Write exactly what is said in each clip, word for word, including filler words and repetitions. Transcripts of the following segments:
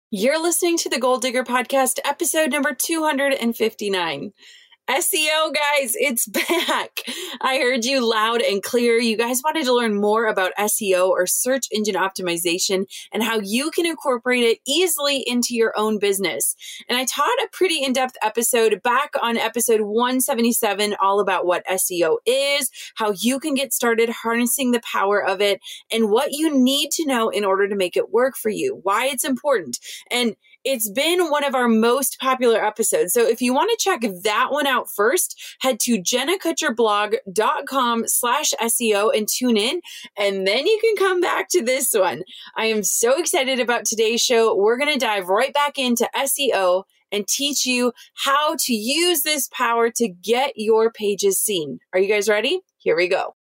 You're listening to the Goal Digger Podcast, episode number two hundred fifty-nine. S E O, guys, it's back. I heard you loud and clear. You guys wanted to learn more about S E O or search engine optimization and how you can incorporate it easily into your own business. And I taught a pretty in-depth episode back on episode one seventy-seven all about what S E O is, how you can get started harnessing the power of it, and what you need to know in order to make it work for you, why it's important. And it's been one of our most popular episodes. So if you want to check that one out first, head to jennakutcherblog.com slash SEO and tune in, and then you can come back to this one. I am so excited about today's show. We're going to dive right back into S E O and teach you how to use this power to get your pages seen. Are you guys ready? Here we go.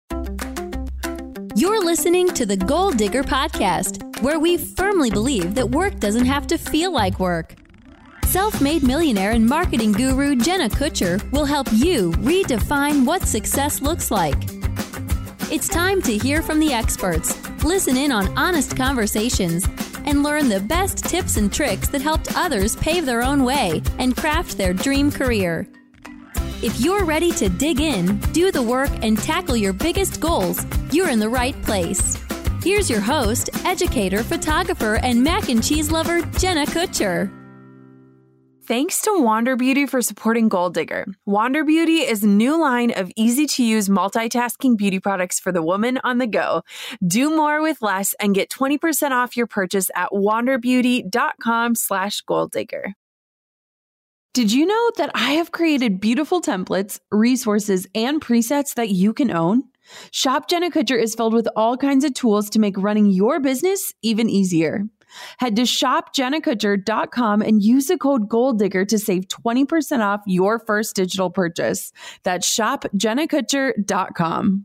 You're listening to the Goal Digger Podcast, where we firmly believe that work doesn't have to feel like work. Self-made millionaire and marketing guru Jenna Kutcher will help you redefine what success looks like. It's time to hear from the experts, listen in on honest conversations, and learn the best tips and tricks that helped others pave their own way and craft their dream career. If you're ready to dig in, do the work, and tackle your biggest goals, you're in the right place. Here's your host, educator, photographer, and mac and cheese lover, Jenna Kutcher. Thanks to Wander Beauty for supporting Goal Digger. Wander Beauty is a new line of easy-to-use multitasking beauty products for the woman on the go. Do more with less and get twenty percent off your purchase at wanderbeauty.com slash goaldigger. Did you know that I have created beautiful templates, resources, and presets that you can own? Shop Jenna Kutcher is filled with all kinds of tools to make running your business even easier. Head to shop jenna kutcher dot com and use the code GOALDIGGER to save twenty percent off your first digital purchase. That's shop jenna kutcher dot com.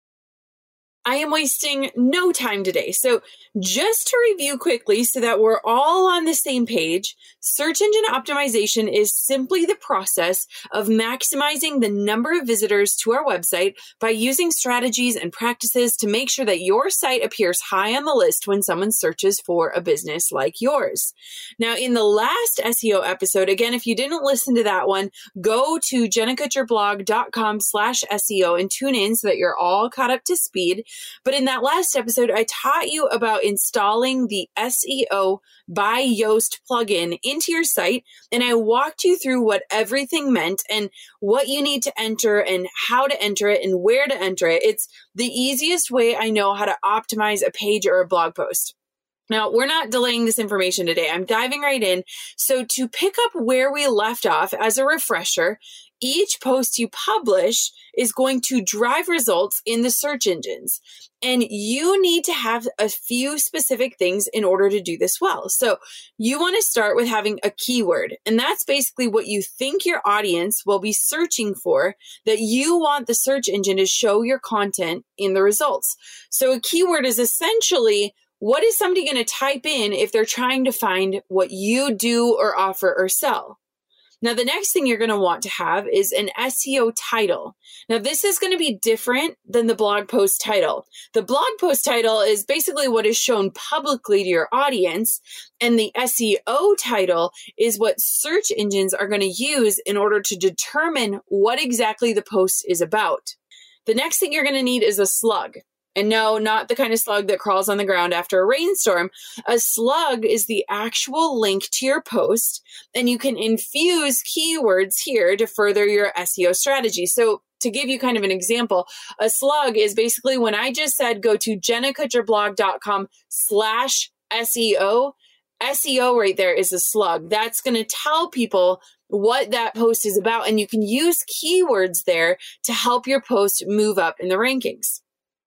I am wasting no time today. So just to review quickly so that we're all on the same page, search engine optimization is simply the process of maximizing the number of visitors to our website by using strategies and practices to make sure that your site appears high on the list when someone searches for a business like yours. Now, in the last S E O episode, again, if you didn't listen to that one, go to jennakutcherblog.com slash SEO and tune in so that you're all caught up to speed. But in that last episode, I taught you about installing the S E O by Yoast plugin into your site, and I walked you through what everything meant and what you need to enter and how to enter it and where to enter it. It's the easiest way I know how to optimize a page or a blog post. Now, we're not delaying this information today. I'm diving right in. So to pick up where we left off as a refresher, each post you publish is going to drive results in the search engines. And you need to have a few specific things in order to do this well. So you want to start with having a keyword. And that's basically what you think your audience will be searching for, that you want the search engine to show your content in the results. So a keyword is essentially, what is somebody going to type in if they're trying to find what you do or offer or sell? Now, the next thing you're going to want to have is an S E O title. Now, this is going to be different than the blog post title. The blog post title is basically what is shown publicly to your audience, and the S E O title is what search engines are going to use in order to determine what exactly the post is about. The next thing you're going to need is a slug. And no, not the kind of slug that crawls on the ground after a rainstorm. A slug is the actual link to your post, and you can infuse keywords here to further your S E O strategy. So to give you kind of an example, a slug is basically when I just said go to jennakutcherblog.com slash SEO, S E O right there is a slug. That's going to tell people what that post is about, and you can use keywords there to help your post move up in the rankings.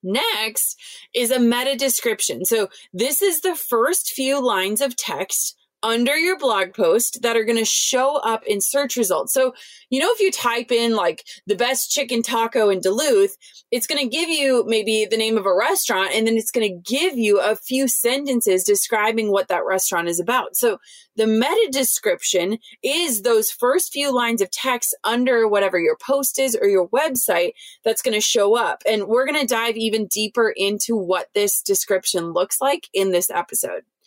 Next is a meta description. So this is the first few lines of text under your blog post that are going to show up in search results. So, you know, if you type in like the best chicken taco in Duluth, it's going to give you maybe the name of a restaurant, and then it's going to give you a few sentences describing what that restaurant is about. So the meta description is those first few lines of text under whatever your post is or your website that's going to show up. And we're going to dive even deeper into what this description looks like in this episode.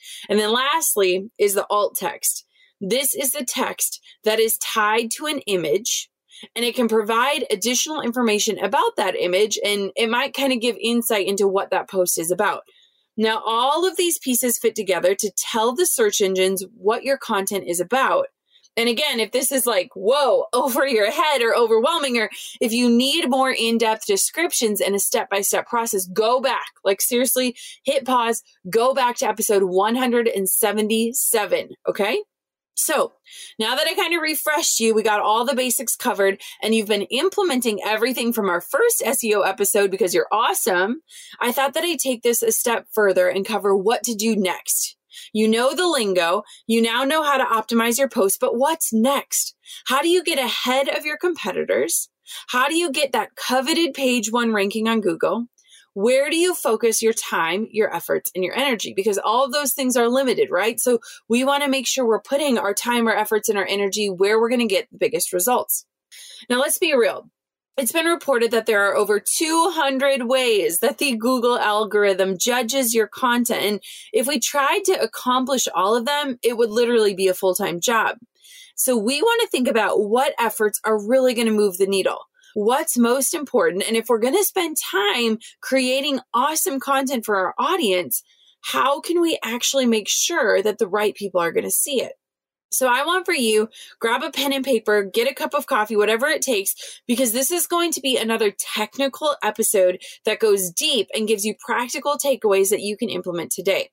And then lastly is the alt text. This is the text that is tied to an image, and it can provide additional information about that image, and it might kind of give insight into what that post is about. Now, all of these pieces fit together to tell the search engines what your content is about. And again, if this is like, whoa, over your head or overwhelming, or if you need more in-depth descriptions and a step-by-step process, go back. Like seriously, hit pause, go back to episode one hundred seventy-seven, okay? So now that I kind of refreshed you, we got all the basics covered, and you've been implementing everything from our first S E O episode because you're awesome. I thought that I'd take this a step further and cover what to do next. You know the lingo. You now know how to optimize your post, but what's next? How do you get ahead of your competitors? How do you get that coveted page one ranking on Google? Where do you focus your time, your efforts, and your energy? Because all of those things are limited, right? So we want to make sure we're putting our time, our efforts, and our energy where we're going to get the biggest results. Now, let's be real. It's been reported that there are over two hundred ways that the Google algorithm judges your content. And if we tried to accomplish all of them, it would literally be a full-time job. So we want to think about what efforts are really going to move the needle. What's most important? And if we're going to spend time creating awesome content for our audience, how can we actually make sure that the right people are going to see it? So I want for you, grab a pen and paper, get a cup of coffee, whatever it takes, because this is going to be another technical episode that goes deep and gives you practical takeaways that you can implement today.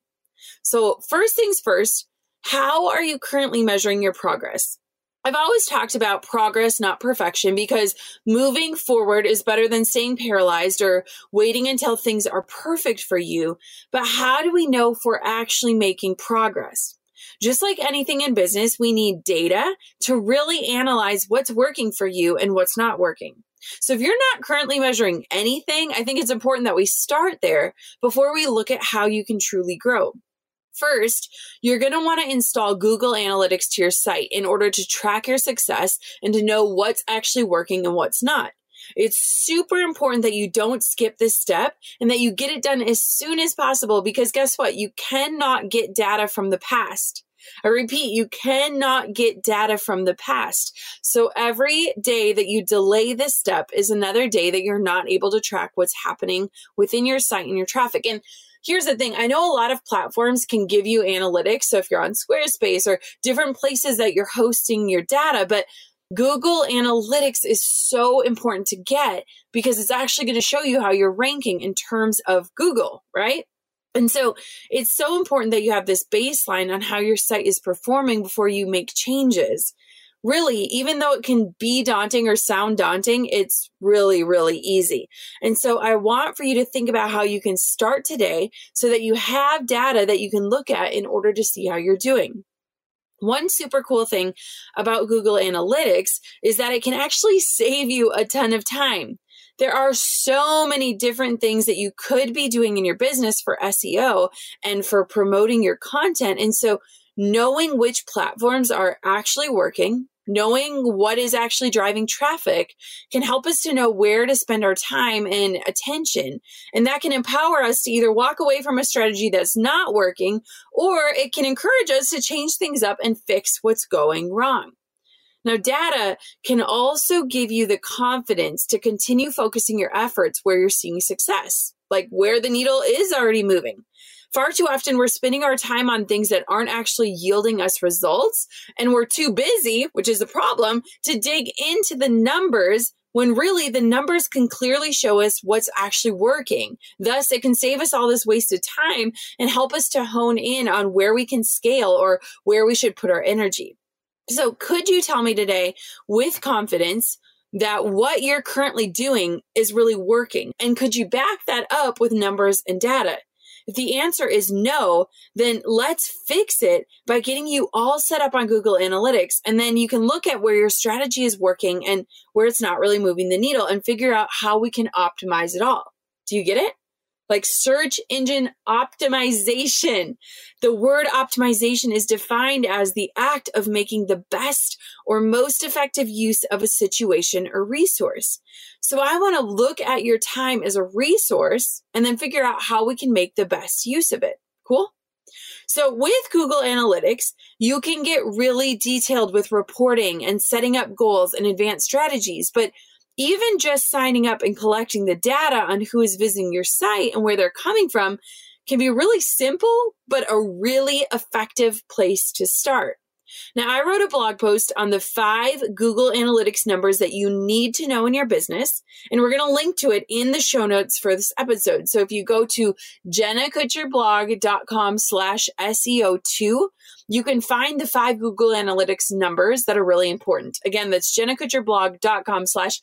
So first things first, how are you currently measuring your progress? I've always talked about progress, not perfection, because moving forward is better than staying paralyzed or waiting until things are perfect for you. But how do we know if we're actually making progress? Just like anything in business, we need data to really analyze what's working for you and what's not working. So if you're not currently measuring anything, I think it's important that we start there before we look at how you can truly grow. First, you're going to want to install Google Analytics to your site in order to track your success and to know what's actually working and what's not. It's super important that you don't skip this step and that you get it done as soon as possible, because guess what? You cannot get data from the past. I repeat, you cannot get data from the past. So every day that you delay this step is another day that you're not able to track what's happening within your site and your traffic. And here's the thing. I know a lot of platforms can give you analytics. So if you're on Squarespace or different places that you're hosting your data, but Google Analytics is so important to get because it's actually going to show you how you're ranking in terms of Google, right? And so it's so important that you have this baseline on how your site is performing before you make changes. Really, even though it can be daunting or sound daunting, it's really, really easy. And so I want for you to think about how you can start today so that you have data that you can look at in order to see how you're doing. One super cool thing about Google Analytics is that it can actually save you a ton of time. There are so many different things that you could be doing in your business for S E O and for promoting your content. And so knowing which platforms are actually working, knowing what is actually driving traffic can help us to know where to spend our time and attention. And that can empower us to either walk away from a strategy that's not working, or it can encourage us to change things up and fix what's going wrong. Now, data can also give you the confidence to continue focusing your efforts where you're seeing success, like where the needle is already moving. Far too often, we're spending our time on things that aren't actually yielding us results, and we're too busy, which is a problem, to dig into the numbers when really the numbers can clearly show us what's actually working. Thus, it can save us all this wasted time and help us to hone in on where we can scale or where we should put our energy. So could you tell me today with confidence that what you're currently doing is really working? And could you back that up with numbers and data? If the answer is no, then let's fix it by getting you all set up on Google Analytics. And then you can look at where your strategy is working and where it's not really moving the needle and figure out how we can optimize it all. Do you get it? Like search engine optimization. The word optimization is defined as the act of making the best or most effective use of a situation or resource. So I want to look at your time as a resource and then figure out how we can make the best use of it. Cool? So with Google Analytics, you can get really detailed with reporting and setting up goals and advanced strategies. But even just signing up and collecting the data on who is visiting your site and where they're coming from can be really simple, but a really effective place to start. Now, I wrote a blog post on the five Google Analytics numbers that you need to know in your business, and we're going to link to it in the show notes for this episode. So if you go to jennakutcherblog.com slash SEO2, you can find the five Google Analytics numbers that are really important. Again, that's jennakutcherblog.com slash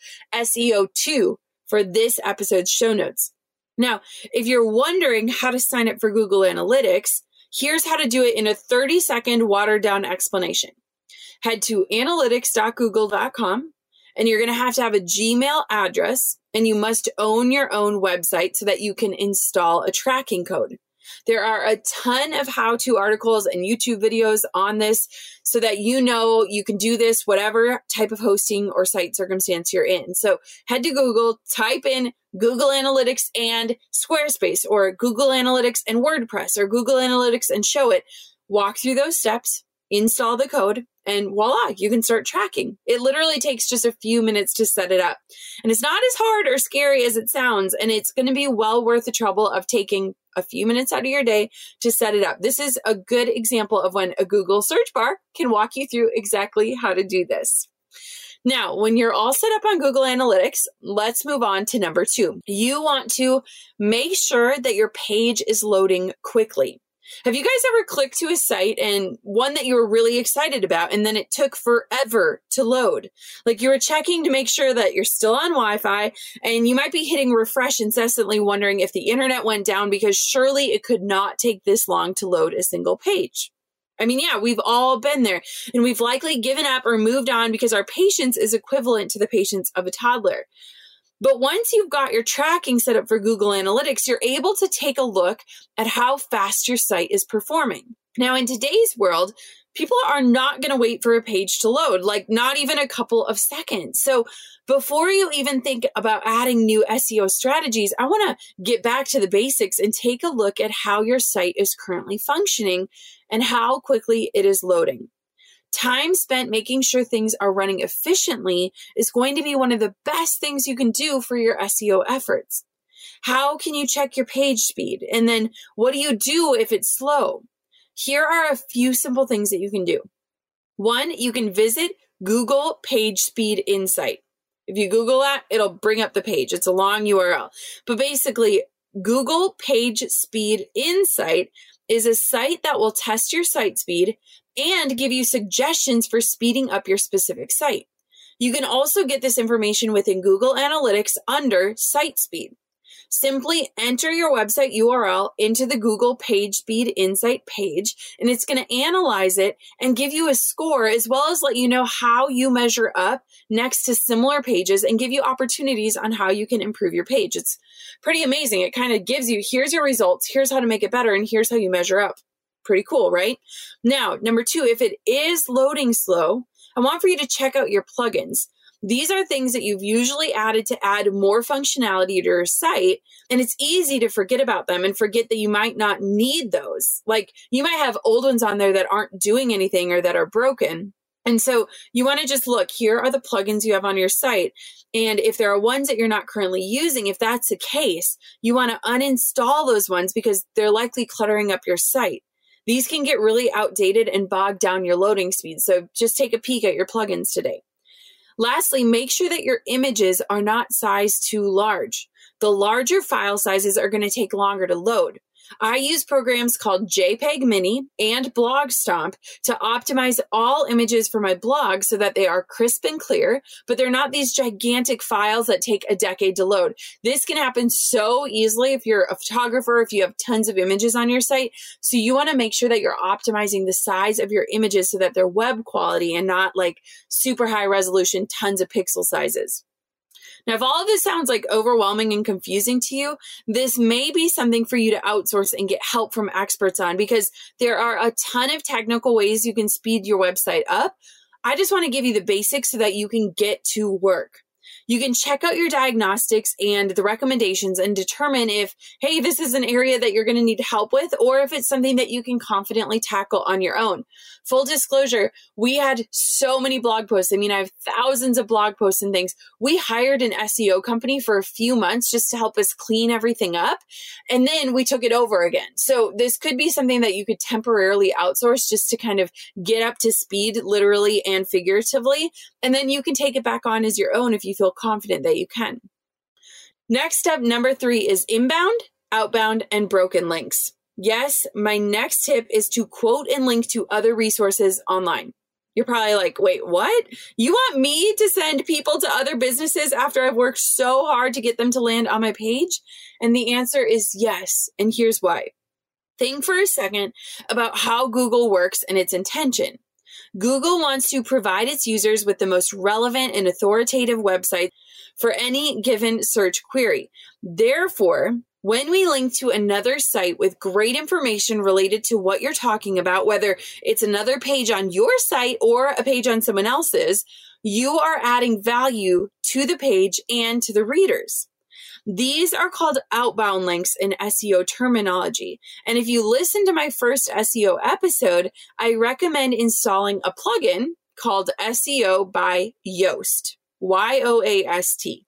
SEO2 for this episode's show notes. Now, if you're wondering how to sign up for Google Analytics, here's how to do it in a thirty second watered down explanation. Head to analytics dot google dot com and you're going to have to have a Gmail address, and you must own your own website so that you can install a tracking code. There are a ton of how-to articles and YouTube videos on this so that you know you can do this whatever type of hosting or site circumstance you're in. So head to Google, type in Google Analytics and Squarespace, or Google Analytics and WordPress, or Google Analytics and Showit. Walk through those steps, install the code, and voila, you can start tracking. It literally takes just a few minutes to set it up. And it's not as hard or scary as it sounds, and it's going to be well worth the trouble of taking a few minutes out of your day to set it up. This is a good example of when a Google search bar can walk you through exactly how to do this. Now, when you're all set up on Google Analytics, let's move on to number two. You want to make sure that your page is loading quickly. Have you guys ever clicked to a site and one that you were really excited about, and then it took forever to load? Like you were checking to make sure that you're still on Wi-Fi, and you might be hitting refresh incessantly wondering if the internet went down, because surely it could not take this long to load a single page. I mean, yeah, we've all been there, and we've likely given up or moved on because our patience is equivalent to the patience of a toddler. But once you've got your tracking set up for Google Analytics, you're able to take a look at how fast your site is performing. Now, in today's world, people are not going to wait for a page to load, like not even a couple of seconds. So before you even think about adding new S E O strategies, I want to get back to the basics and take a look at how your site is currently functioning and how quickly it is loading. Time spent making sure things are running efficiently is going to be one of the best things you can do for your S E O efforts. How can you check your page speed? And then what do you do if it's slow? Here are a few simple things that you can do. One, you can visit Google Page Speed Insight. If you Google that, it'll bring up the page. It's a long U R L. But basically, Google Page Speed Insight is a site that will test your site speed and give you suggestions for speeding up your specific site. You can also get this information within Google Analytics under Site Speed. Simply enter your website U R L into the Google Page Speed Insight page, and it's going to analyze it and give you a score, as well as let you know how you measure up next to similar pages and give you opportunities on how you can improve your page. It's pretty amazing. It kind of gives you, here's your results, here's how to make it better, and here's how you measure up. Pretty cool, right? Now, number two, if it is loading slow, I want for you to check out your plugins. These are things that you've usually added to add more functionality to your site, and it's easy to forget about them and forget that you might not need those. Like you might have old ones on there that aren't doing anything or that are broken. And so you want to just look, here are the plugins you have on your site. And if there are ones that you're not currently using, if that's the case, you want to uninstall those ones because they're likely cluttering up your site. These can get really outdated and bog down your loading speed. So just take a peek at your plugins today. Lastly, make sure that your images are not sized too large. The larger file sizes are going to take longer to load. I use programs called JPEG Mini and BlogStomp to optimize all images for my blog so that they are crisp and clear, but they're not these gigantic files that take a decade to load. This can happen so easily if you're a photographer, if you have tons of images on your site. So you want to make sure that you're optimizing the size of your images so that they're web quality and not like super high resolution, tons of pixel sizes. Now, if all of this sounds like overwhelming and confusing to you, this may be something for you to outsource and get help from experts on, because there are a ton of technical ways you can speed your website up. I just want to give you the basics so that you can get to work. You can check out your diagnostics and the recommendations and determine if, hey, this is an area that you're going to need help with, or if it's something that you can confidently tackle on your own. Full disclosure, we had so many blog posts. I mean, I have thousands of blog posts and things. We hired an S E O company for a few months just to help us clean everything up. And then we took it over again. So this could be something that you could temporarily outsource just to kind of get up to speed, literally and figuratively. And then you can take it back on as your own if you feel confident that you can. Next step, number three, is inbound, outbound, and broken links. Yes, my next tip is to quote and link to other resources online. You're probably like, wait, what? You want me to send people to other businesses after I've worked so hard to get them to land on my page? And the answer is yes. And here's why. Think for a second about how Google works and its intention. Google wants to provide its users with the most relevant and authoritative website for any given search query. Therefore, when we link to another site with great information related to what you're talking about, whether it's another page on your site or a page on someone else's, you are adding value to the page and to the readers. These are called outbound links in S E O terminology. And if you listen to my first S E O episode, I recommend installing a plugin called S E O by Yoast, Y O A S T.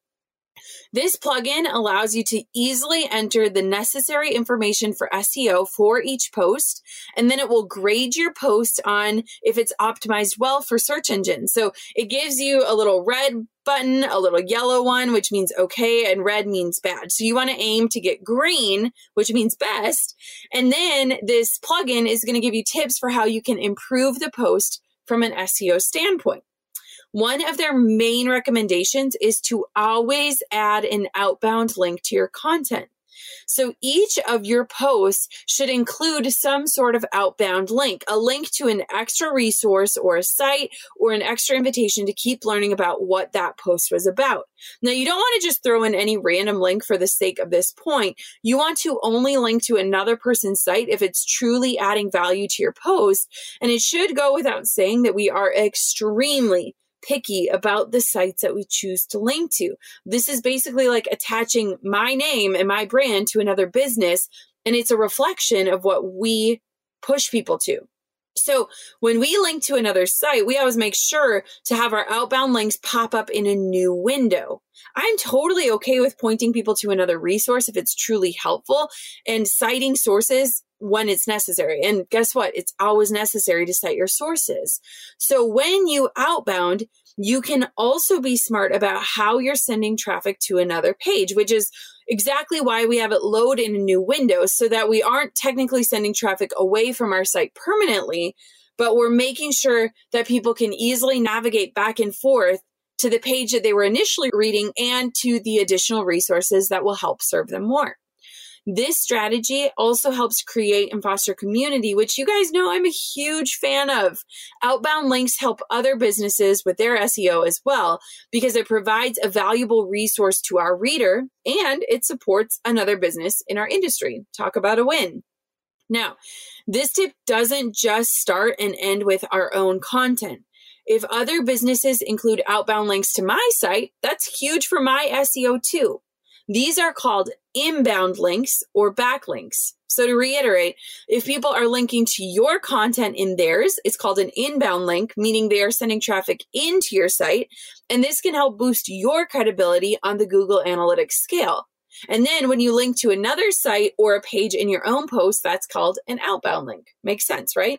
This plugin allows you to easily enter the necessary information for S E O for each post, and then it will grade your post on if it's optimized well for search engines. So it gives you a little red button, a little yellow one, which means okay, and red means bad. So you want to aim to get green, which means best. And then this plugin is going to give you tips for how you can improve the post from an S E O standpoint. One of their main recommendations is to always add an outbound link to your content. So each of your posts should include some sort of outbound link, a link to an extra resource or a site or an extra invitation to keep learning about what that post was about. Now, you don't want to just throw in any random link for the sake of this point. You want to only link to another person's site if it's truly adding value to your post. And it should go without saying that we are extremely picky about the sites that we choose to link to. This is basically like attaching my name and my brand to another business, and it's a reflection of what we push people to. So when we link to another site, we always make sure to have our outbound links pop up in a new window. I'm totally okay with pointing people to another resource if it's truly helpful and citing sources when it's necessary. And guess what? It's always necessary to cite your sources. So when you outbound, you can also be smart about how you're sending traffic to another page, which is exactly why we have it load in a new window, so that we aren't technically sending traffic away from our site permanently, but we're making sure that people can easily navigate back and forth to the page that they were initially reading and to the additional resources that will help serve them more. This strategy also helps create and foster community, which you guys know I'm a huge fan of. Outbound links help other businesses with their S E O as well, because it provides a valuable resource to our reader and it supports another business in our industry. Talk about a win. Now, this tip doesn't just start and end with our own content. If other businesses include outbound links to my site, that's huge for my S E O too. These are called inbound links or backlinks. So to reiterate, if people are linking to your content in theirs, it's called an inbound link, meaning they are sending traffic into your site. And this can help boost your credibility on the Google Analytics scale. And then when you link to another site or a page in your own post, that's called an outbound link. Makes sense, right?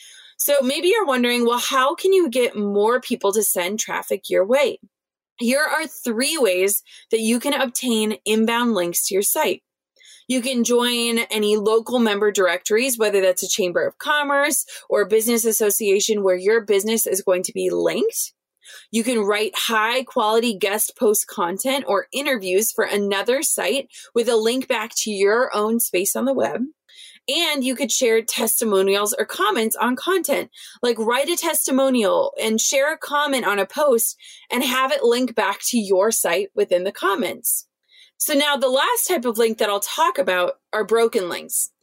So maybe you're wondering, well, how can you get more people to send traffic your way? Here are three ways that you can obtain inbound links to your site. You can join any local member directories, whether that's a chamber of commerce or a business association where your business is going to be linked. You can write high quality guest post content or interviews for another site with a link back to your own space on the web. And you could share testimonials or comments on content, like write a testimonial and share a comment on a post and have it link back to your site within the comments. So now the last type of link that I'll talk about are broken links.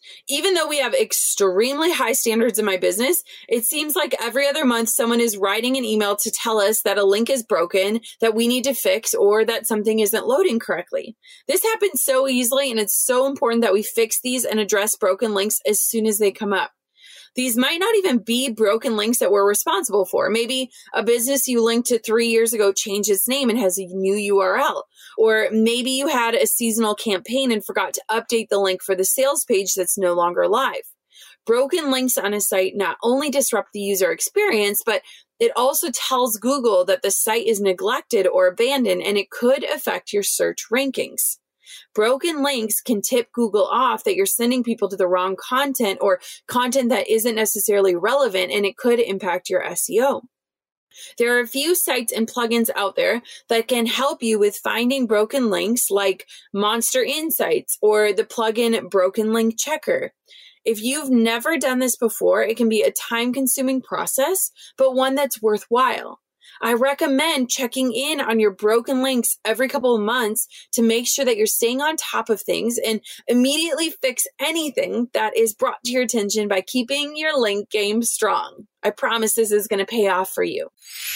Even though we have extremely high standards in my business, it seems like every other month someone is writing an email to tell us that a link is broken, that we need to fix, or that something isn't loading correctly. This happens so easily, and it's so important that we fix these and address broken links as soon as they come up. These might not even be broken links that we're responsible for. Maybe a business you linked to three years ago changed its name and has a new U R L. Or maybe you had a seasonal campaign and forgot to update the link for the sales page that's no longer live. Broken links on a site not only disrupt the user experience, but it also tells Google that the site is neglected or abandoned, and it could affect your search rankings. Broken links can tip Google off that you're sending people to the wrong content or content that isn't necessarily relevant, and it could impact your S E O. There are a few sites and plugins out there that can help you with finding broken links, like Monster Insights or the plugin Broken Link Checker. If you've never done this before, it can be a time-consuming process, but one that's worthwhile. I recommend checking in on your broken links every couple of months to make sure that you're staying on top of things and immediately fix anything that is brought to your attention by keeping your link game strong. I promise this is going to pay off for you.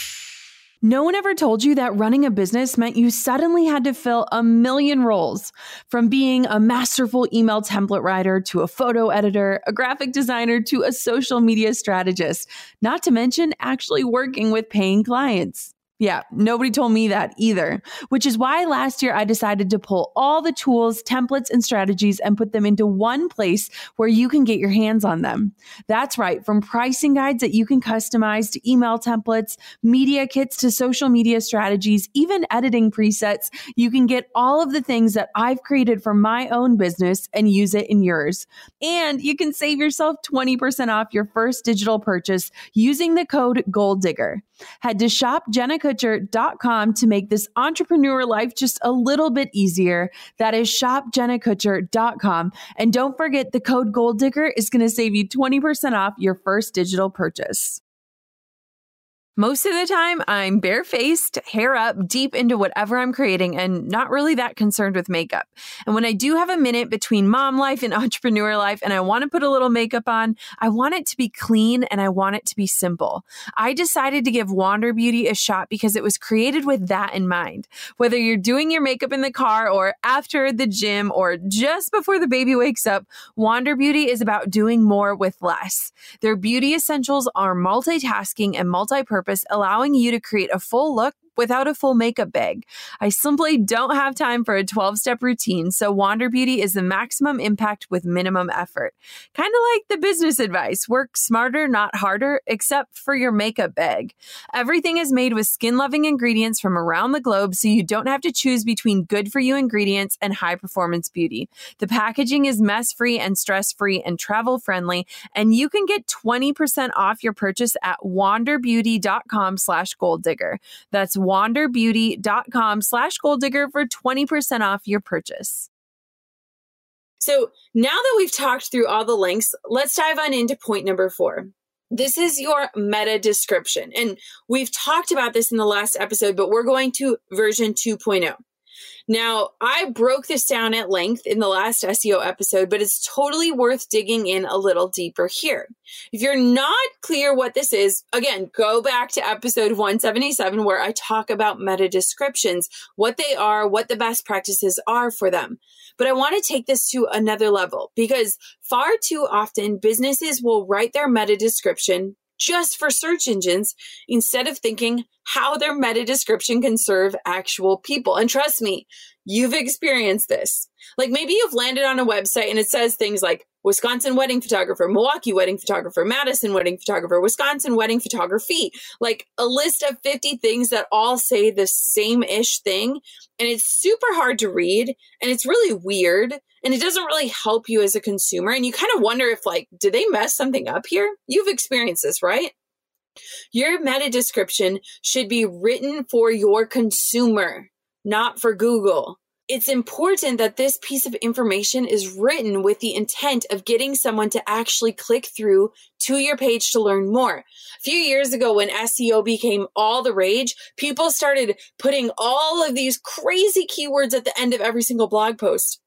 No one ever told you that running a business meant you suddenly had to fill a million roles. From being a masterful email template writer to a photo editor, a graphic designer to a social media strategist, not to mention actually working with paying clients. Yeah, nobody told me that either, which is why last year I decided to pull all the tools, templates, and strategies and put them into one place where you can get your hands on them. That's right, from pricing guides that you can customize to email templates, media kits to social media strategies, even editing presets, you can get all of the things that I've created for my own business and use it in yours. And you can save yourself twenty percent off your first digital purchase using the code GOALDIGGER. Head to shop jenna kutcher dot com to make this entrepreneur life just a little bit easier. That is shop jenna kutcher dot com. And don't forget, the code GOALDIGGER is going to save you twenty percent off your first digital purchase. Most of the time, I'm barefaced, hair up, deep into whatever I'm creating, and not really that concerned with makeup. And when I do have a minute between mom life and entrepreneur life, and I want to put a little makeup on, I want it to be clean and I want it to be simple. I decided to give Wander Beauty a shot because it was created with that in mind. Whether you're doing your makeup in the car or after the gym or just before the baby wakes up, Wander Beauty is about doing more with less. Their beauty essentials are multitasking and multi-purpose, allowing you to create a full look without a full makeup bag. I simply don't have time for a twelve-step routine, so Wander Beauty is the maximum impact with minimum effort. Kind of like the business advice, work smarter, not harder, except for your makeup bag. Everything is made with skin-loving ingredients from around the globe, so you don't have to choose between good-for-you ingredients and high-performance beauty. The packaging is mess-free and stress-free and travel-friendly, and you can get twenty percent off your purchase at wanderbeauty.com slash golddigger. That's wanderbeauty.com slash golddigger for twenty percent off your purchase. So now that we've talked through all the links, let's dive on into point number four. This is your meta description. And we've talked about this in the last episode, but we're going to version two point oh. Now, I broke this down at length in the last S E O episode, but it's totally worth digging in a little deeper here. If you're not clear what this is, again, go back to episode one seventy-seven where I talk about meta descriptions, what they are, what the best practices are for them. But I want to take this to another level because far too often businesses will write their meta description just for search engines instead of thinking how their meta description can serve actual people. And trust me, you've experienced this. Like maybe you've landed on a website and it says things like Wisconsin wedding photographer, Milwaukee wedding photographer, Madison wedding photographer, Wisconsin wedding photography, like a list of fifty things that all say the same-ish thing. And it's super hard to read and it's really weird and it doesn't really help you as a consumer. And you kind of wonder if like, did they mess something up here? You've experienced this, right? Your meta description should be written for your consumer, not for Google. It's important that this piece of information is written with the intent of getting someone to actually click through to your page to learn more. A few years ago, when S E O became all the rage, people started putting all of these crazy keywords at the end of every single blog post.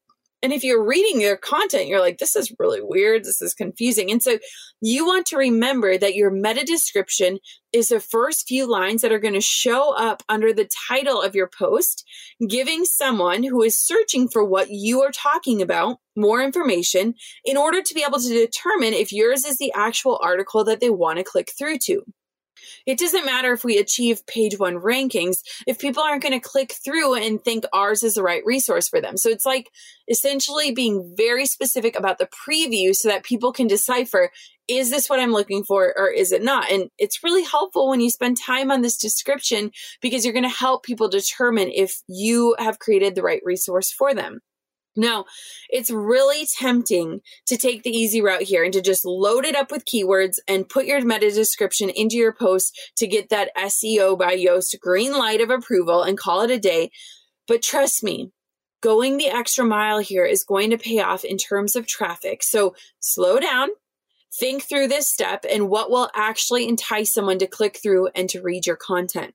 And if you're reading their content, you're like, this is really weird. This is confusing. And so you want to remember that your meta description is the first few lines that are going to show up under the title of your post, giving someone who is searching for what you are talking about more information in order to be able to determine if yours is the actual article that they want to click through to. It doesn't matter if we achieve page one rankings if people aren't going to click through and think ours is the right resource for them. So it's like essentially being very specific about the preview so that people can decipher, is this what I'm looking for or is it not? And it's really helpful when you spend time on this description because you're going to help people determine if you have created the right resource for them. Now, it's really tempting to take the easy route here and to just load it up with keywords and put your meta description into your post to get that S E O by Yoast green light of approval and call it a day. But trust me, going the extra mile here is going to pay off in terms of traffic. So slow down, think through this step and what will actually entice someone to click through and to read your content.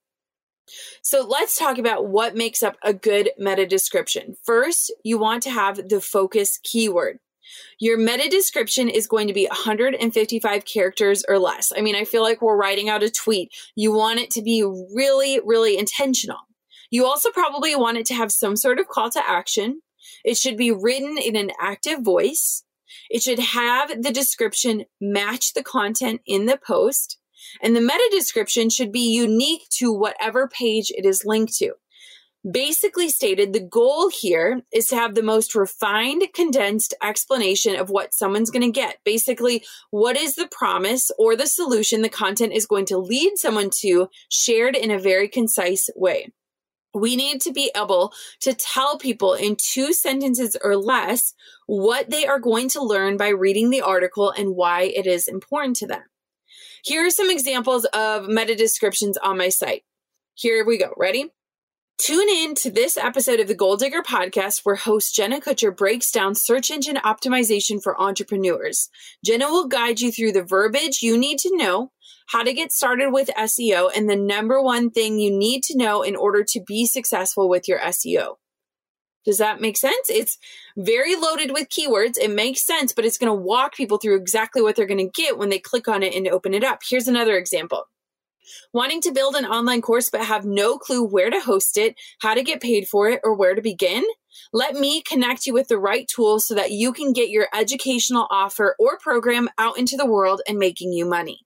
So let's talk about what makes up a good meta description. First, you want to have the focus keyword. Your meta description is going to be one hundred fifty-five characters or less. I mean, I feel like we're writing out a tweet. You want it to be really, really intentional. You also probably want it to have some sort of call to action. It should be written in an active voice. It should have the description match the content in the post. And the meta description should be unique to whatever page it is linked to. Basically stated, the goal here is to have the most refined, condensed explanation of what someone's going to get. Basically, what is the promise or the solution the content is going to lead someone to, shared in a very concise way. We need to be able to tell people in two sentences or less what they are going to learn by reading the article and why it is important to them. Here are some examples of meta descriptions on my site. Here we go. Ready? Tune in to this episode of the Goal Digger Podcast where host Jenna Kutcher breaks down search engine optimization for entrepreneurs. Jenna will guide you through the verbiage you need to know, how to get started with S E O, and the number one thing you need to know in order to be successful with your S E O. Does that make sense? It's very loaded with keywords. It makes sense, but it's going to walk people through exactly what they're going to get when they click on it and open it up. Here's another example. Wanting to build an online course but have no clue where to host it, how to get paid for it, or where to begin? Let me connect you with the right tools so that you can get your educational offer or program out into the world and making you money.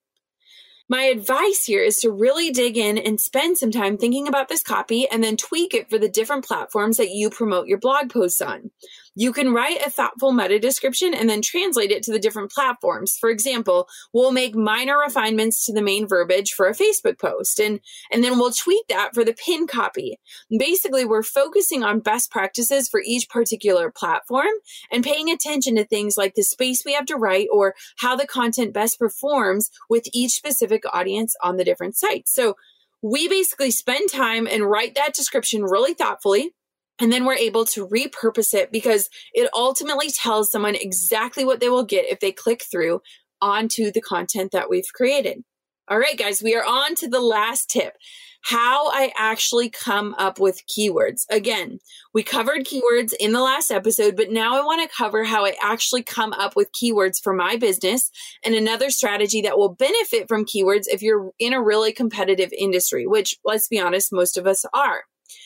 My advice here is to really dig in and spend some time thinking about this copy and then tweak it for the different platforms that you promote your blog posts on. You can write a thoughtful meta description and then translate it to the different platforms. For example, we'll make minor refinements to the main verbiage for a Facebook post, and, and then we'll tweak that for the pin copy. Basically, we're focusing on best practices for each particular platform and paying attention to things like the space we have to write or how the content best performs with each specific audience on the different sites. So we basically spend time and write that description really thoughtfully. And then we're able to repurpose it because it ultimately tells someone exactly what they will get if they click through onto the content that we've created. All right, guys, we are on to the last tip, how I actually come up with keywords. Again, we covered keywords in the last episode, but now I want to cover how I actually come up with keywords for my business and another strategy that will benefit from keywords if you're in a really competitive industry, which, let's be honest, most of us are.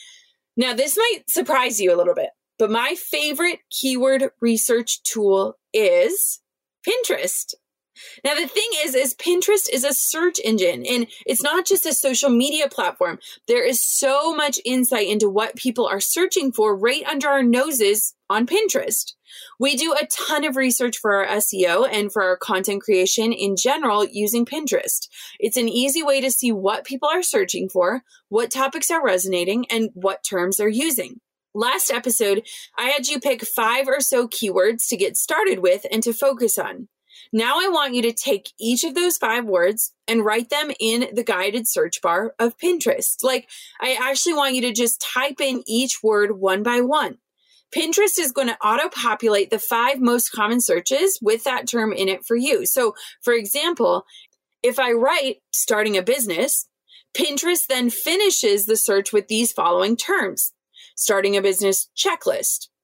Now, this might surprise you a little bit, but my favorite keyword research tool is Pinterest. Now, the thing is, is Pinterest is a search engine, and it's not just a social media platform. There is so much insight into what people are searching for right under our noses on Pinterest. We do a ton of research for our S E O and for our content creation in general using Pinterest. It's an easy way to see what people are searching for, what topics are resonating, and what terms they're using. Last episode, I had you pick five or so keywords to get started with and to focus on. Now I want you to take each of those five words and write them in the guided search bar of Pinterest. Like, I actually want you to just type in each word one by one. Pinterest is going to auto-populate the five most common searches with that term in it for you. So, for example, if I write starting a business, Pinterest then finishes the search with these following terms: starting a business checklist,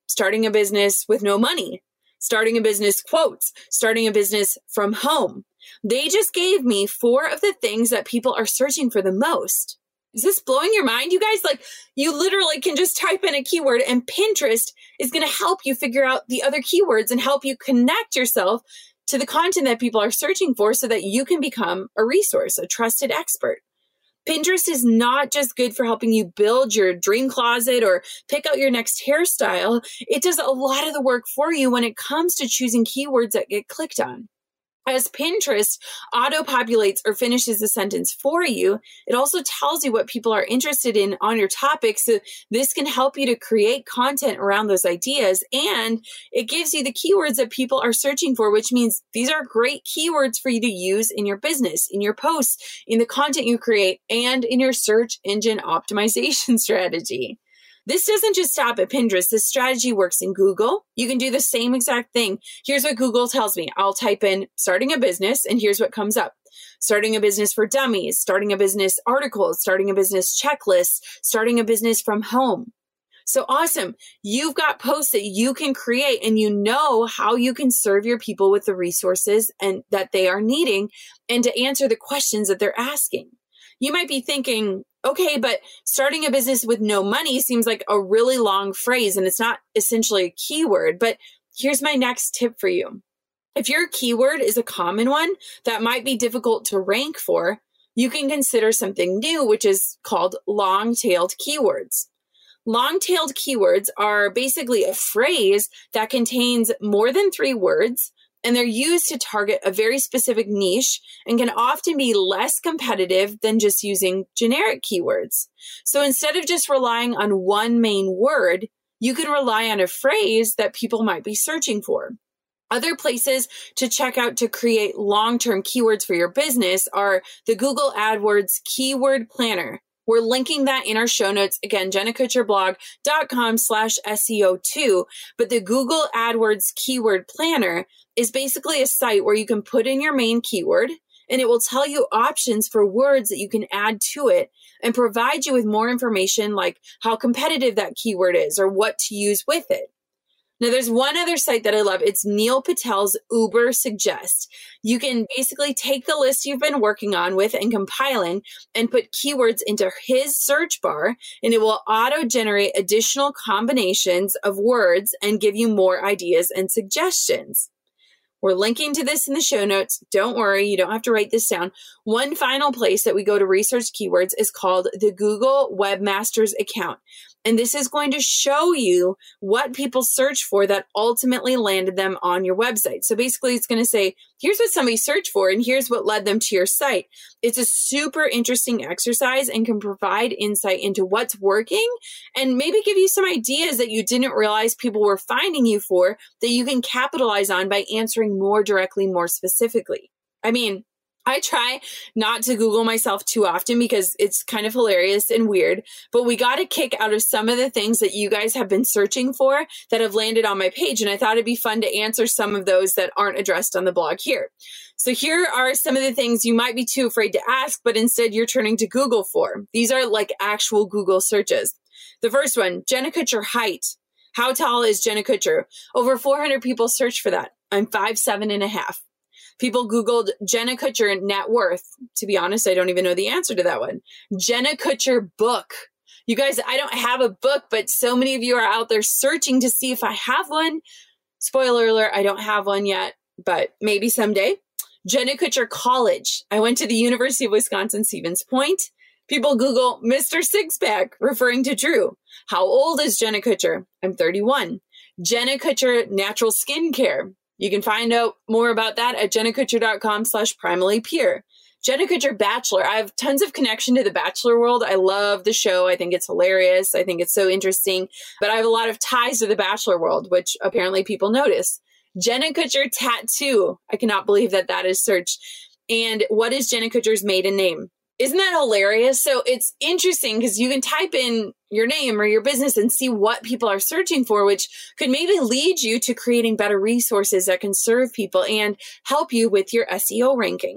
starting a business with no money, starting a business quotes, starting a business from home. They just gave me four of the things that people are searching for the most. Is this blowing your mind, you guys? Like, you literally can just type in a keyword and Pinterest is going to help you figure out the other keywords and help you connect yourself to the content that people are searching for so that you can become a resource, a trusted expert. Pinterest is not just good for helping you build your dream closet or pick out your next hairstyle. It does a lot of the work for you when it comes to choosing keywords that get clicked on. As Pinterest auto-populates or finishes the sentence for you, it also tells you what people are interested in on your topic. So this can help you to create content around those ideas. And it gives you the keywords that people are searching for, which means these are great keywords for you to use in your business, in your posts, in the content you create, and in your search engine optimization strategy. This doesn't just stop at Pinterest. This strategy works in Google. You can do the same exact thing. Here's what Google tells me. I'll type in starting a business, and here's what comes up. Starting a business for dummies, starting a business articles, starting a business checklist, starting a business from home. So awesome. You've got posts that you can create, and you know how you can serve your people with the resources and that they are needing and to answer the questions that they're asking. You might be thinking, okay, but starting a business with no money seems like a really long phrase and it's not essentially a keyword. But here's my next tip for you. If your keyword is a common one that might be difficult to rank for, you can consider something new, which is called long-tailed keywords. Long-tailed keywords are basically a phrase that contains more than three words, and they're used to target a very specific niche and can often be less competitive than just using generic keywords. So instead of just relying on one main word, you can rely on a phrase that people might be searching for. Other places to check out to create long-term keywords for your business are the Google AdWords Keyword Planner. We're linking that in our show notes. Again, jennakutcherblog.com slash SEO2. But the Google AdWords Keyword Planner is basically a site where you can put in your main keyword and it will tell you options for words that you can add to it and provide you with more information like how competitive that keyword is or what to use with it. Now, there's one other site that I love. It's Neil Patel's Ubersuggest. You can basically take the list you've been working on with and compiling and put keywords into his search bar, and it will auto-generate additional combinations of words and give you more ideas and suggestions. We're linking to this in the show notes. Don't worry, you don't have to write this down. One final place that we go to research keywords is called the Google Webmasters account. And this is going to show you what people search for that ultimately landed them on your website. So basically it's going to say, here's what somebody searched for and here's what led them to your site. It's a super interesting exercise and can provide insight into what's working and maybe give you some ideas that you didn't realize people were finding you for that you can capitalize on by answering more directly, more specifically. I mean, I try not to Google myself too often because it's kind of hilarious and weird, but we got a kick out of some of the things that you guys have been searching for that have landed on my page. And I thought it'd be fun to answer some of those that aren't addressed on the blog here. So here are some of the things you might be too afraid to ask, but instead you're turning to Google for. These are like actual Google searches. The first one, Jenna Kutcher height. How tall is Jenna Kutcher? Over four hundred people searched for that. I'm five seven and a half. People Googled Jenna Kutcher net worth. To be honest, I don't even know the answer to that one. Jenna Kutcher book. You guys, I don't have a book, but so many of you are out there searching to see if I have one. Spoiler alert, I don't have one yet, but maybe someday. Jenna Kutcher college. I went to the University of Wisconsin Stevens Point. People Google Mister Sixpack, referring to Drew. How old is Jenna Kutcher? I'm thirty-one. Jenna Kutcher natural skincare. You can find out more about that at jennakutcher.com slash primally pure. Jenna Kutcher Bachelor. I have tons of connection to the Bachelor world. I love the show. I think it's hilarious. I think it's so interesting. But I have a lot of ties to the Bachelor world, which apparently people notice. Jenna Kutcher tattoo. I cannot believe that that is searched. And what is Jenna Kutcher's maiden name? Isn't that hilarious? So it's interesting because you can type in your name or your business and see what people are searching for, which could maybe lead you to creating better resources that can serve people and help you with your S E O ranking.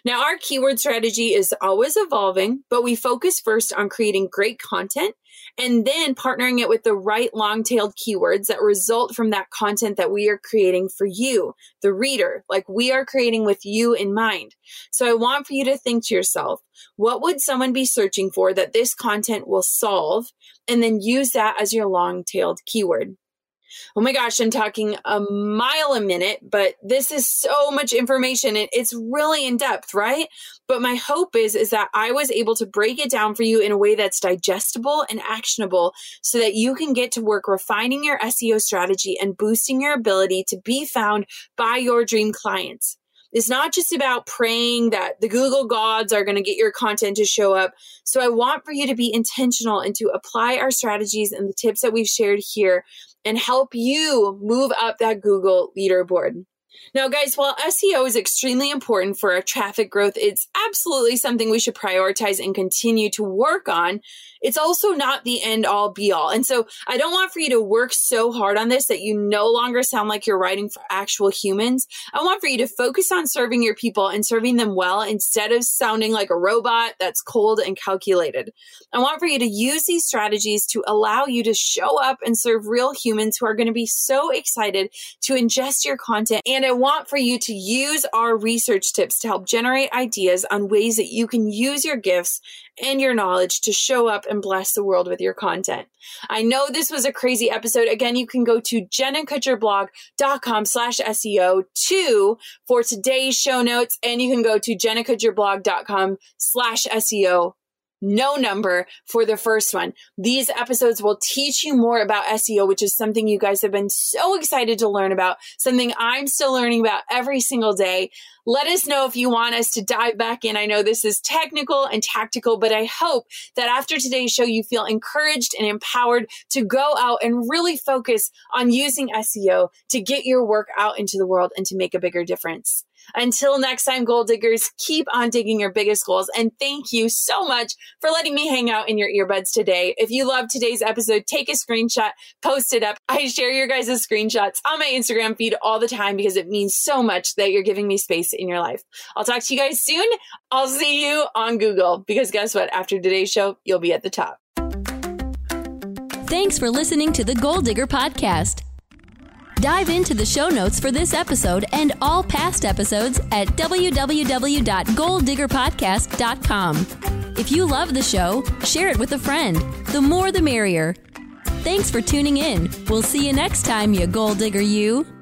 Now, our keyword strategy is always evolving, but we focus first on creating great content and then partnering it with the right long-tailed keywords that result from that content that we are creating for you, the reader, like we are creating with you in mind. So I want for you to think to yourself, what would someone be searching for that this content will solve? And then use that as your long-tailed keyword. Oh my gosh, I'm talking a mile a minute, but this is so much information and it's really in depth, right? But my hope is, is that I was able to break it down for you in a way that's digestible and actionable so that you can get to work refining your S E O strategy and boosting your ability to be found by your dream clients. It's not just about praying that the Google gods are going to get your content to show up. So I want for you to be intentional and to apply our strategies and the tips that we've shared here and help you move up that Google leaderboard. Now, guys, while S E O is extremely important for our traffic growth, it's absolutely something we should prioritize and continue to work on. It's also not the end all be all. And so I don't want for you to work so hard on this that you no longer sound like you're writing for actual humans. I want for you to focus on serving your people and serving them well instead of sounding like a robot that's cold and calculated. I want for you to use these strategies to allow you to show up and serve real humans who are going to be so excited to ingest your content. And I want for you to use our research tips to help generate ideas on ways that you can use your gifts and your knowledge to show up and bless the world with your content. I know this was a crazy episode. Again, you can go to jennakutcherblog.com slash SEO two for today's show notes, and you can go to jennakutcherblog.com slash SEO no number for the first one. These episodes will teach you more about S E O, which is something you guys have been so excited to learn about, something I'm still learning about every single day. Let us know if you want us to dive back in. I know this is technical and tactical, but I hope that after today's show, you feel encouraged and empowered to go out and really focus on using S E O to get your work out into the world and to make a bigger difference. Until next time, goal diggers, keep on digging your biggest goals. And thank you so much for letting me hang out in your earbuds today. If you loved today's episode, take a screenshot, post it up. I share your guys' screenshots on my Instagram feed all the time because it means so much that you're giving me space in your life. I'll talk to you guys soon. I'll see you on Google because guess what? After today's show, you'll be at the top. Thanks for listening to the Goal Digger Podcast. Dive into the show notes for this episode and all past episodes at w w w dot goal digger podcast dot com. If you love the show, share it with a friend. The more the merrier. Thanks for tuning in. We'll see you next time, you goal digger you.